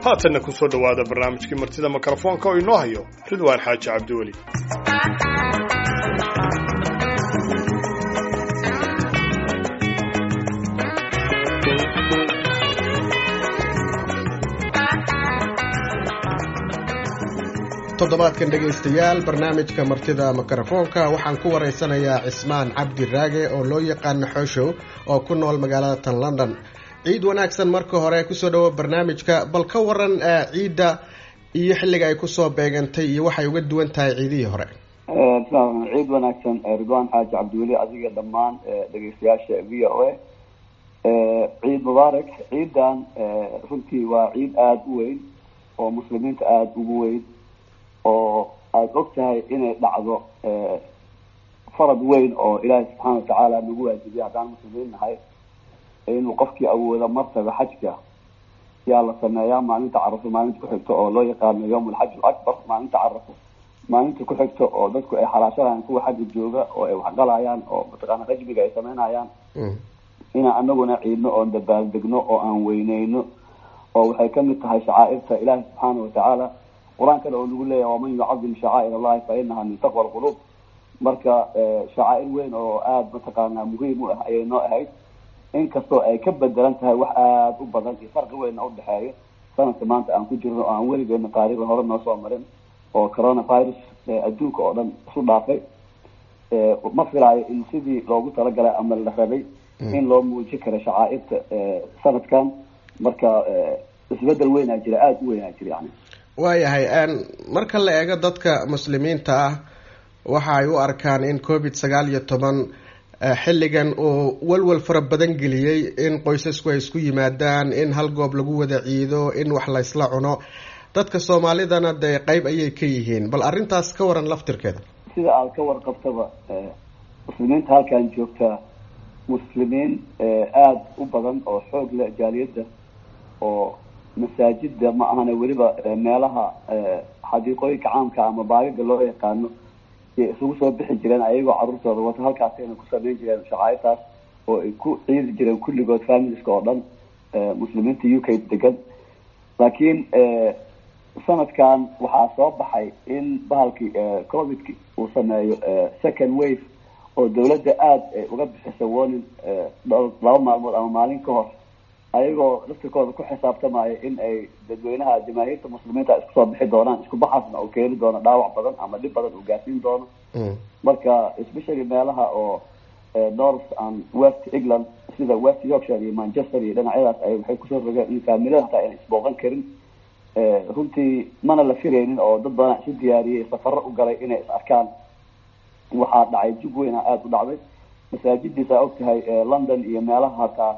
haatanna ku soo dhowaada barnaamijkii martida mikrofoonka oo inoo hayo ridwaan xaaji cabdiweli. toddobaadkan dhegaystayaal barnaamijka martida mikrofoonka waxaan ku waraysanayaa cismaan cabdi raage oo loo yaqaano xooshow oo ku nool magaalada tan London. ciid wanaagsan marka hore kusoo dhawo barnaamijka, bal ka waran ciidda iyo xilliga ay kusoo beegantay iyo waxay uga duwan tahay ciidihii hore. ciid wanaagsan ridwaan xaaji cabdiweli adiga dhammaan dhegaystayaasha VOA. ciid mubaarak. ciidan runtii waa ciid aada u weyn oo muslimiinta aada ugu weyn oo aada og tahay inay dhacdo farad weyn oo ilaahay subxaana watacaala nagu waajibiyay haddaan muslimiin nahay inuu qofkii awooda martaba xajka yaa la sameeyaa maalinta carafo maalinta ku xigto oo loo yaqaano yawm alxaj alakbar. maalinta carafo maalinta ku xigto oo dadku ay xalaashanayaan kuwa xagga jooga oo ay waxgalayaan oo mataqaana rajmiga ay sameynayaan inaan anaguna ciidno oon dabaaldegno oo aan weyneyno oo waxay kamid tahay shacaa'irta ilaahi subxaana watacaala. qur-aankana oo lagu leeyahay waman yucadim shacaa'ir allahi fa inaha min taqwa alqulub. marka shacaa'ir weyn oo aada mataqaanaa muhiim u ah ayay noo ahayd, inkastoo ay ka bedelan tahay wax aada u badan iyo farqi weynna udhexeeya sanadka maanta aan ku jirno oo aan weligeena taariikhda hore noo soo marin oo coronavirus adduunka oo dhan isu dhaafay. ma filaayo in sidii loogu talagalay ama la rabay in loo muujin karo shacaa'irta sanadkan. marka isbedel weynaa jira, aada u weynaa jira yani. waayahay marka la eego dadka muslimiinta ah waxa ay u arkaan in COVID-19 xilligan uu walwal fara badan geliyey in qoysasku ay isku yimaadaan, in hal goob lagu wada ciido, in wax laysla cuno. dadka soomaalidana dee qeyb ayay ka yihiin, bal arrintaas ka waran laftirkeeda. sida aada ka warqabtaba muslimiinta halkan joogta muslimiin aada u badan oo xoog leh jaaliyadda oo masaajida ma ahana weliba meelaha xadiiqooyinka caamka ama baagaga loo yaqaano ay isugu soo bixi jireen ayagoo caruurtooda wata halkaasayna ku sameyn jireen shacaa'irtaas oo ay ku ciidi jireen kulligood familiska oo dhan muslimiinta UK degan. laakiin sanadkan waxaa soo baxay in bahalkii covidki uu sameeyo second wave oo dawladda aada uga bixisa warning 2 maalmood ama maalin ka hor ayagoo laftirkooda ku xisaabtamaya in ay dadweynaha jamaahiirta muslimiinta isku soo bixi doonaan, isku baxaasna oo keeni doono dhaawac badan ama dhib badan uu gaarsiin doono. marka especially meelaha oo north and west England sida West Yorkshire iyo Manchester iyo dhinacyadaas ay waxay kusoo rogeen in faamilada hataa ayna isbooqan karin. runtii mana la firaynin oo dad badan isu diyaariyey safaro u galay inay is arkaan. waxaa dhacay jug weyna aada u dhacday. masaajidiisa og tahay London iyo meelaha hataa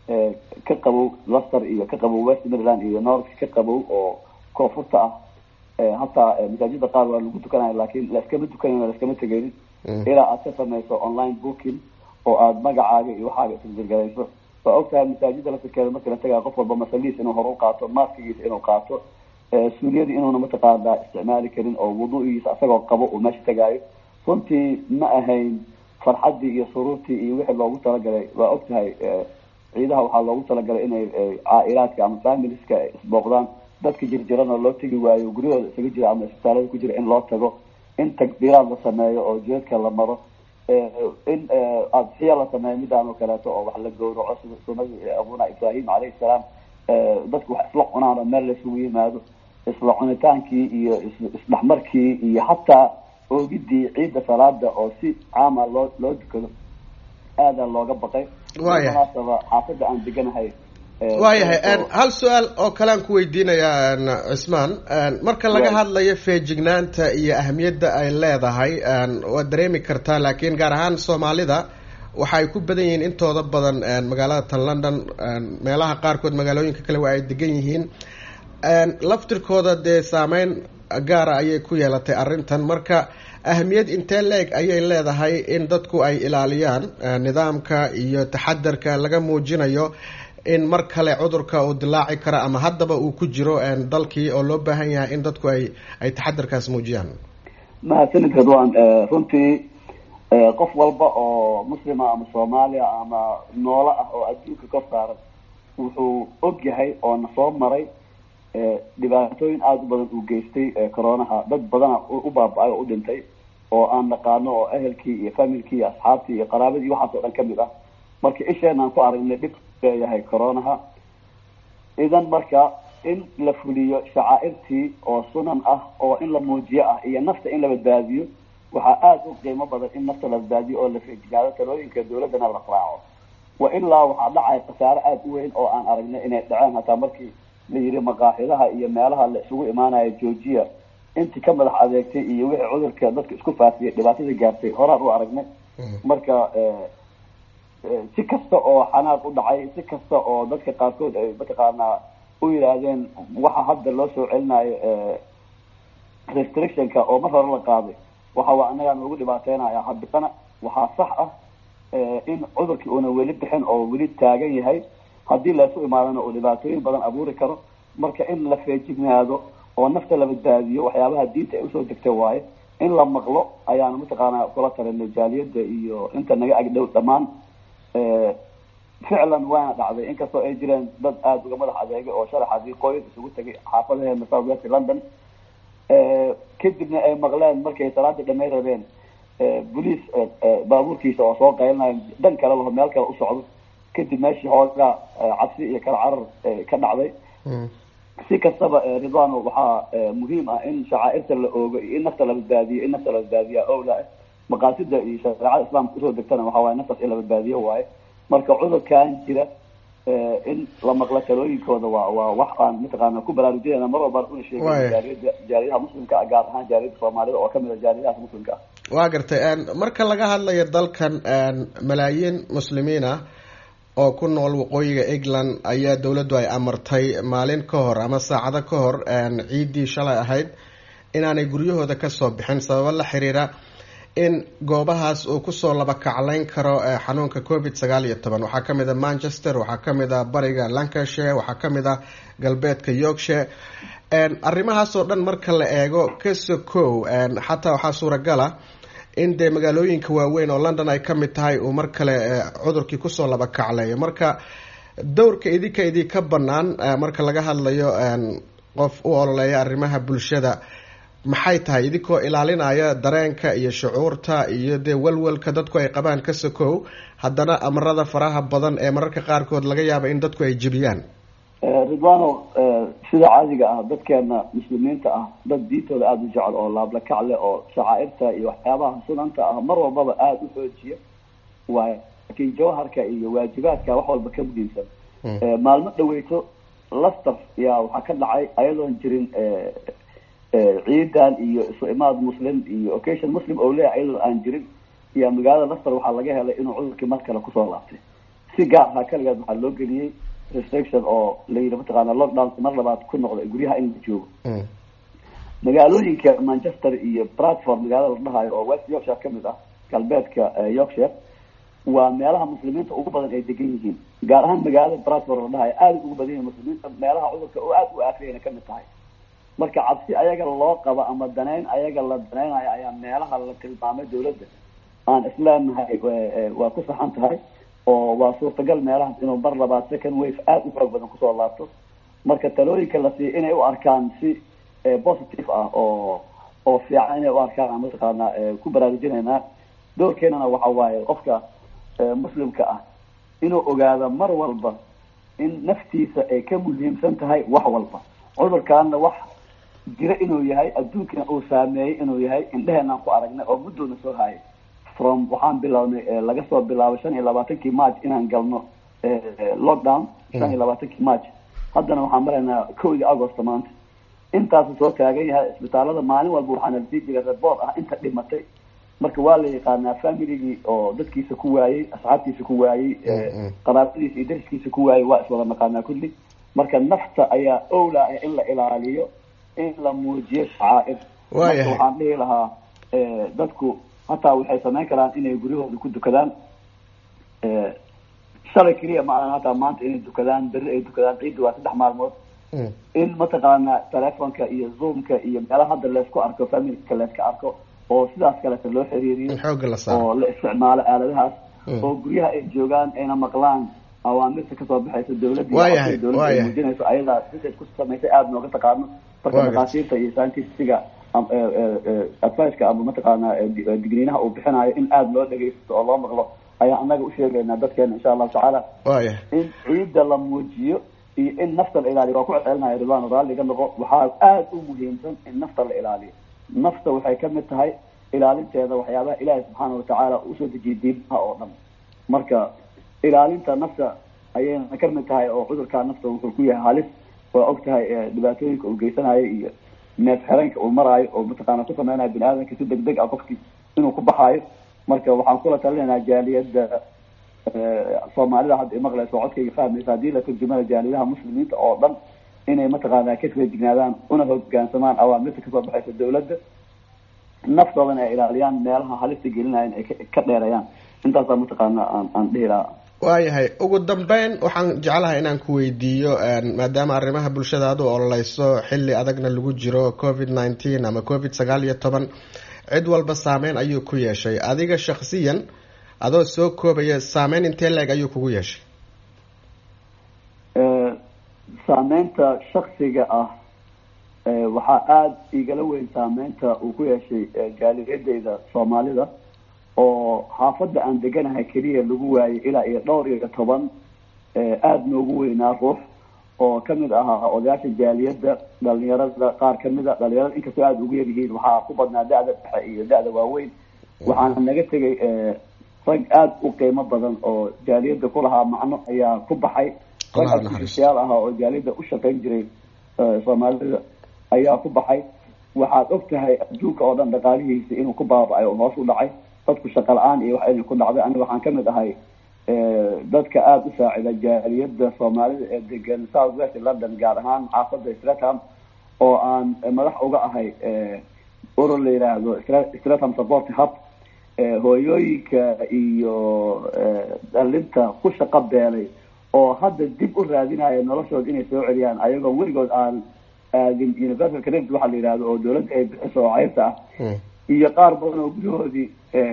ka qabow Leicester iyo ka qabow West Midland iyo North ka qabow oo koonfurta ah hataa masaajida qaar waa lagu tukanaya laakiin laskama tukanayno laskama tegaynin ilaa aad ka samayso online booking oo aada magacaaga iyo waxaaga isgargarayso. waa og tahay masaajida laftirkeeda marka la tagaya qof walba masaliis inuu hor u qaato, maaskigiisa inuu qaato, suuliyadii inuuna mataqaanaa isticmaali karin oo wuduugiisa asagoo qabo uu meesha tagaayo. runtii ma ahayn farxaddii iyo suruurtii iyo wixii loogu talagalay. waa og tahay ciidaha waxaa loogu talagalay inay caa'ilaadka ama familiska isbooqdaan. dadka jirjirana loo tegi waayo guryahooda isaga jira ama isbitaalada ku jira in loo tago, in takbiiraad la sameeyo oo jeedka la maro, in adxiya la sameeyo midaan oo kaleeto oo wax la gowraco sida sunadii abuna Ibrahim calayhi salaam. dadku wax isla cunaan oo meel laysugu yimaado, isla cunitaankii iyo isdhexmarkii iyo hataa oogidii ciidda salaada oo si caama loo dukado aada looga baqay. xaafada aan deganahay. waayahay hal su-aal oo kale aan ku weydiinayaa cismaan. marka laga hadlayo feejignaanta iyo ahamiyadda ay leedahay waad dareemi kartaa, laakiin gaar ahaan soomaalida waxa ay ku badan yihiin intooda badan magaalada tan London. meelaha qaarkood magaalooyinka kale waa ay degan yihiin. laftirkooda dee saameyn gaara ayay ku yeelatay arrintan. marka ahamiyad intee leeg ayay leedahay in dadku ay ilaaliyaan nidaamka iyo taxadarka laga muujinayo in mar kale cudurka uu dilaaci karo ama haddaba uu ku jiro dalkii oo loo baahan yahay in dadku ay taxadarkaas muujiyaan. mahadsanid Ridwaan. runtii qof walba oo muslima ama Soomaaliya ama noola ah oo adduunka ka saaran wuxuu og yahay oo na soo maray dhibaatooyin aada u badan uu geystay coronaha, dad badana u baaba-ay oo u dhintay oo aan naqaano oo ehelkii iyo familkii iyo asxaabtii iyo qaraabadii waxaas oo dhan kamid ah. marka isheenaan ku aragnay dhib leeyahay coronaha. idan marka in la fuliyo shacaa'irtii oo sunan ah oo in la muujiyo ah iyo nafta in la badbaadiyo, waxaa aada u qiimo badan in nafta la badbaadiyo oo la feejignaado, talooyinka dawladdana la raaco. wa ilaa waxaa dhacay khasaare aada u weyn oo aan aragnay inay dhaceen hataa markii la yidhi maqaaxidaha iyo meelaha la isugu imaanaya joojiya, intii ka madax adeegtay iyo wixii cudurka dadka isku faafiyay dhibaatada gaartay horaan u aragnay. marka si kasta oo xanaaq u dhacay, si kasta oo dadka qaarkood ay mataqaanaa u yidhaahdeen waxa hadda loo soo celinayo restrictionka oo mar hore la qaaday waxa waa annagaa noogu dhibaateynaya, haddana waxaa sax ah in cudurkii uuna weli bixin oo weli taagan yahay, haddii laysu imaadana uu dhibaatooyin badan abuuri karo. marka in la feejignaado oo nafta la badbaadiyo waxyaabaha diinta ay usoo degtay waaye, in la maqlo ayaana mataqaanaa kula talinay jaaliyadda iyo inta naga agdhow dhammaan. ficlan waana dhacday, inkastoo ay jireen dad aada uga madax adeegay oo shalay xadiiqooyin isugu tegay xaafadaheena south west london, kadibna ay maqleen markay salaada dhamay rabeen boliis baabuurkiisa oo soo qaylinayo dhan kale laho meel kale u socdo, kadib meeshii hoogaa cabsi iyo kala carar ka dhacday. si kastaba ridwano waxaa muhiim ah in shacaa'irta la oogo iyo in nafta la badbaadiyo, in nafta la badbaadiya owla ah. maqaasida iyo shareecada islaamka usoo degtana waxaa waaye naftaas in la badbaadiyo waaye. marka cudurkan jira in la maqlo talooyinkooda waa wax aan mataqaana ku baraarujinayna mar walbaan una sheegay jaaliyadaha muslimka ah, gaar ahaan jaaliyada soomaalida oo kamid a jaaliyadahaas muslimka ah. waa gartay. marka laga hadlayo dalkan malaayiin muslimiin ah oo ku nool waqooyiga England ayaa dawladdu ay amartay maalin ka hor ama saacado ka hor ciidii shalay ahayd inaanay guryahooda kasoo bixin sababo la xiriira in goobahaas uu kusoo laba kaclayn karo xanuunka COVID-19. waxaa kamid a Manchester, waxaa kamid a bariga Lancashire, waxaa kamid a galbeedka Yorkshire. arrimahaas oo dhan marka la eego kasokow xataa waxaa suuragala in dee magaalooyinka waaweyn oo London ay kamid tahay uu mar kale cudurkii kusoo laba kacleeyo. marka dowrka idinka banaan marka laga hadlayo qof u ololeeya arrimaha bulshada maxay tahay, idinkoo ilaalinaya dareenka iyo shucuurta iyo dee walwalka dadku ay qabaan kasokow, haddana amarada faraha badan ee mararka qaarkood laga yaaba in dadku ay jebiyaan? ridwano sida caadiga ah dadkeena muslimiinta ah dad diintooda aada u jecel oo laabla kacle oo shacaa'irta iyo waxyaabaha sunanta ah mar walbaba aada u xoojiya waayo, laakiin jawharka iyo waajibaadka wax walba ka muhiimsan. maalmo dhaweyto Leicester yaa waxaa ka dhacay ayadoon jirin ciidan iyo isu imaad muslim iyo occasion muslim oo leeyahay ayadoo aan jirin, iyo magaalada Leicester waxaa laga helay inuu cudurkii mar kale kusoo laabtay. si gaar ah kaligeed waxaa loo geliyey restriction oo la yidhi mataqaana lockdown mar labaad ku noqday guryaha in la joogo. magaalooyinka Manchester iyo Bradford magaalada la dhahayo oo West Yorkshire kamid ah galbeedka Yorkshire waa meelaha muslimiinta ugu badan ay degan yihiin, gaar ahaan magaalada Bradford la dhahayo aada ugu badan yihiin muslimiinta, meelaha cudurka oo aada u aafiyayna kamid tahay. marka cabsi ayaga loo qabo ama daneyn ayaga la daneynayo ayaa meelaha la tilmaamay dawladda aan isleenahay waa ku saxan tahay oo waa suurtagal meelahaas inuu mar labaad second wave aada u xoog badan kusoo laabto. marka talooyinka la siiyo inay u arkaan si positive ah oo fiican inay u arkaan mataqaana ku baraarujinaynaa. doorkeenana waxa waaye qofka muslimka ah inuu ogaado mar walba in naftiisa ay ka muhiimsan tahay wax walba. cudurkaana wax jira inuu yahay, adduunkana uu saameeyey inuu yahay, indheheenaan ku aragnay oo muddoona soo hayay from waxaan bilownay laga soo bilaabo 25 March inaan galno lockdown 25 March, haddana waxaan maraynaa 1 August maanta. intaasu soo taagan yahay isbitaalada maalin walba waxaana la sii jiray report ah inta dhimatay. marka waa la yaqaanaa familigii oo dadkiisa ku waayey, asxaabtiisa ku waayey, qaraabadiisa iyo dariskiisa ku waayey waa iswada naqaanaa kulli. marka nafta ayaa owla in la ilaaliyo, in la muujiyo shacaa'ir. marka waxaan dhihi lahaa dadku hataa waxay samayn karaan inay guryahooda ku dukadaan. shalay keliya ma aha hataa maanta inay dukadaan, berri ay dukadaan, ciidda waa 3 maalmood. in mataqaana telefonka iyo zoomka iyo meelaha hadda laysku arko familka layska arko oo sidaas kaleeta loo xiriiriyo oo la isticmaalo aaladahaas oo guryaha ay joogaan ayna maqlaan awaamirta kasoo baxaysa dowladda waayahay muujinayso ayadaa research ku samaysay aada nooga taqaano marka dhakhaatiirta iyo scientistiga adviceka ama mataqaanaa digniinaha uu bixinayo in aada loo dhegaysto oo loo maqlo ayaa anaga usheegaynaa dadkeena insha allahu tacaala in ciidda la muujiyo iyo in nafta la ilaaliyo. waa ku celcelinaya ridwaan raalliga noqo, waxaa aada u muhiimsan in nafta la ilaaliyo. nafta waxay kamid tahay ilaalinteeda waxyaabaha ilaahay subxaana watacaala usoo dejiyay diimaha oo dhan. marka ilaalinta nafta ayayna kamid tahay oo cudurkaa nafta wuxuu ku yahay halis. waa og tahay dhibaatooyinka uu geysanayo iyo neef xeranka uu maraayo oo mataqaana ku sameynayo bini aadamka si degdeg ah qofkii inuu ku baxaayo. marka waxaan kula talinaynaa jaaliyadda soomaalida hadda imaqleyso codkayga fahmaysa haddii la turjumana jaaliyadaha muslimiinta oo dhan inay mataqaana ka feejignaadaan una hoggaansamaan awaamirta kasoo baxaysa dowladda, naftoodana ay ilaaliyaan, meelaha halista gelinayan ay ka dheerayaan. intaasaa mataqaana aan dhihi lahaa. waayahay, ugu dambeyn waxaan jeclahay inaan ku weydiiyo maadaama arrimaha bulshada aad u ololeyso xilli adagna lagu jiro COVID-19 ama COVID-19 cid walba saameyn ayuu ku yeeshay. adiga shaksiyan adoo soo koobaya saameyn intee leeg ayuu kugu yeeshay? saameynta shaksiga ah waxaa aada igala weyn saameynta uu ku yeeshay jaaliyadeyda soomaalida oo xaafadda aan deganahay keliya lagu waayay ilaa iyo dhowr iyo 10 aada noogu weynaa ruux oo kamid ahaa odayaasha jaaliyadda, dhalinyarada qaar kamid a dhalinyarada inkastoo aada ugu yaryihiin waxaa ku badnaa da-da dhexe iyo da-da waaweyn. waxaana naga tegay rag aada u qiimo badan oo jaaliyadda kulahaa macno ayaa ku baxay. rag artificiyaal ah oo jaaliyadda u shaqayn jiray soomaalida ayaa ku baxay. waxaad og tahay adduunka oo dhan dhaqaalihiisa inuu ku baaba-ay oo hoos u dhacay, dadku shaqa la-aan iyo wax inay ku dhacday. aniga waxaan kamid ahay dadka aada u saacida jaaliyadda soomaalida ee degan south west london, gaar ahaan xaafadda Streatham oo aan madax uga ahay urur la yidhaahdo Streatham Support Hub. hooyooyinka iyo dhalinta ku shaqo beelay oo hadda dib u raadinaya noloshooda inay soo celiyaan ayagoo weligood aan aadin universal credit waxaa la yidhahdo oo dowladda ay bixiso oo cayrta ah, iyo qaar badan oo guryahoodii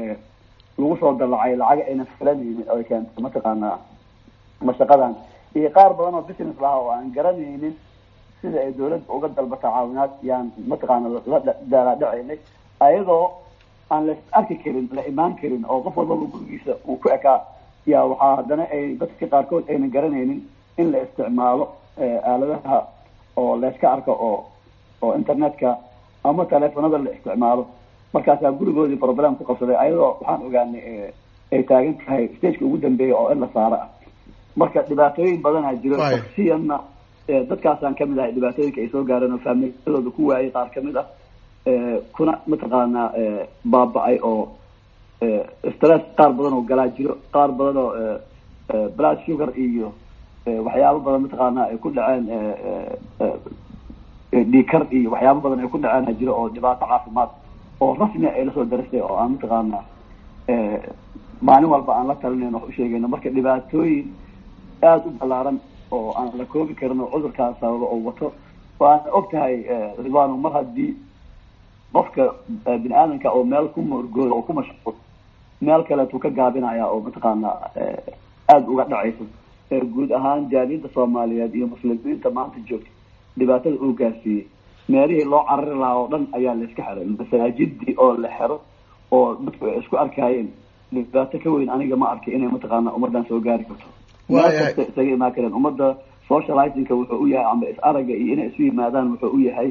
lagu soo dalacay lacag ayna filanaynin oo ay keentay mataqaanaa mashaqadan, iyo qaar badan oo business lahaa oo aan garanaynin sida ay dowladda uga dalbata caawinaad yaan mataqaana la daalaadhacaynay ayadoo aan la arki karin, la imaan karin, oo qof walbaba gurigiisa uu ku ekaa. yaa waxaa haddana ay dadka qaarkood aynan garanaynin in la isticmaalo aaladaha oo layska arko oo internetka ama teleefonada la isticmaalo. markaasaa gurigoodii problem ku qabsaday ayadoo waxaan ogaanay ay taagan tahay stageka ugu dambeeya oo in la saaro ah. marka dhibaatooyin badanaa jiro. shaksiyanna dadkaasaan kamid ahay dhibaatooyinka ay soo gaareen oo faamiladooda ku waayay qaar kamid ah, kuna mataqaanaa baaba-ay oo stress qaar badan oo galaa jiro, qaar badan oo blood sugar iyo waxyaabo badan mataqaanaa ay ku dhaceen dhiikar iyo waxyaabo badan ay ku dhaceen jiro oo dhibaato caafimaad oo rasmi ay lasoo darastay oo aan mataqaanaa maalin walba aan la talinayn wax u sheegayno. marka dhibaatooyin aada u ballaaran oo aan la koobi karin oo cudurkaas sababa oo wato. waana og tahay ridwaano, mar haddii qofka bini aadamka oo meel ku morgooda oo ku mashquul meel kaleetuu ka gaabinaya oo mataqaanaa aada uga dhacayso. guud ahaan jaaliyadda soomaaliyeed iyo muslimiinta maanta joogta dhibaatada uu gaarsiiyey meelihii loo carari lahaa oo dhan ayaa la iska xiray. masaajidii oo la xiro oo dadku ay isku arkayeen dhibaato ka weyn aniga ma arkay inay mataqaanaa ummadan soo gaari karto. meel kasta isaga imaan kareen. ummadda socializingka wuxuu u yahay ama is araga iyo inay isu yimaadaan wuxuu u yahay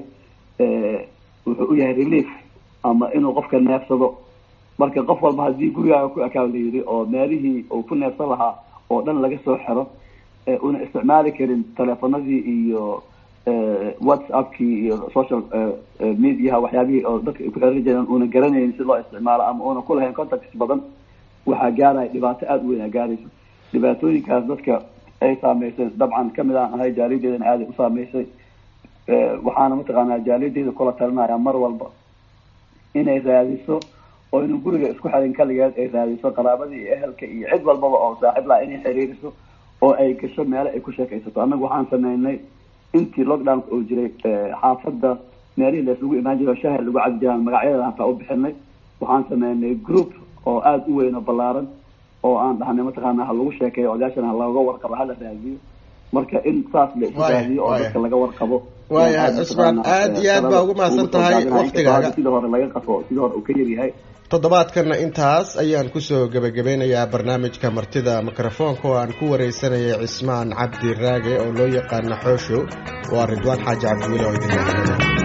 relief ama inuu qofka neefsado. marka qof walba haddii gurigaaga ku ekaa la yidhi oo meelihii uu ku neefsan lahaa oo dhan laga soo xiro, una isticmaali karin teleefonadii iyo whatsappkii iyo social mediaha waxyaabihii oo dadka ay ku xeran jireen una garanaynin si loo isticmaalo ama una ku lahayn contacts badan, waxaa gaaraya dhibaato aada u weyn aa gaarayso. dhibaatooyinkaas dadka ay saameysay dabcan kamid aan ahay jaaliyadeedana aaday u saameysay. waxaana mataqaanaa jaaliyadeeda kula talinaya mar walba inay raadiso oo inuu guriga isku xirin kaligeed ay raadiso qaraabadii iyo ehelka iyo cid walbaba oo saaxiib laha inay xiriiriso oo ay gasho meelo ay ku sheekaysato. annagu waxaan sameynay intii lockdownka oo jiray xaafadda meelihii laysugu imaan jiro shahar lagu cabi jiraan magacyada hataa u bixinay. waxaan sameynay group oo aada u weyn oo ballaaran oo aan dhahnay mataqaana ha lagu sheekeeyo odayaashana ha looga warqabo hala raadiyo marka in saas la isu raadiyo oo dadka laga warqabo waayahay Cusmaan aad iyo aad baa ugu mahadsan tahay waqtigaaga sidoo hore laga qafo sidoo hore uu ka yaryahay toddobaadkana intaas ayaan kusoo gabagabeynayaa barnaamijka martida mikrofoonka oo aan ku wareysanayay Cismaan Cabdi Raage oo loo yaqaano Xoosho waa Ridwaan Xaaji Cabdiweli oo idin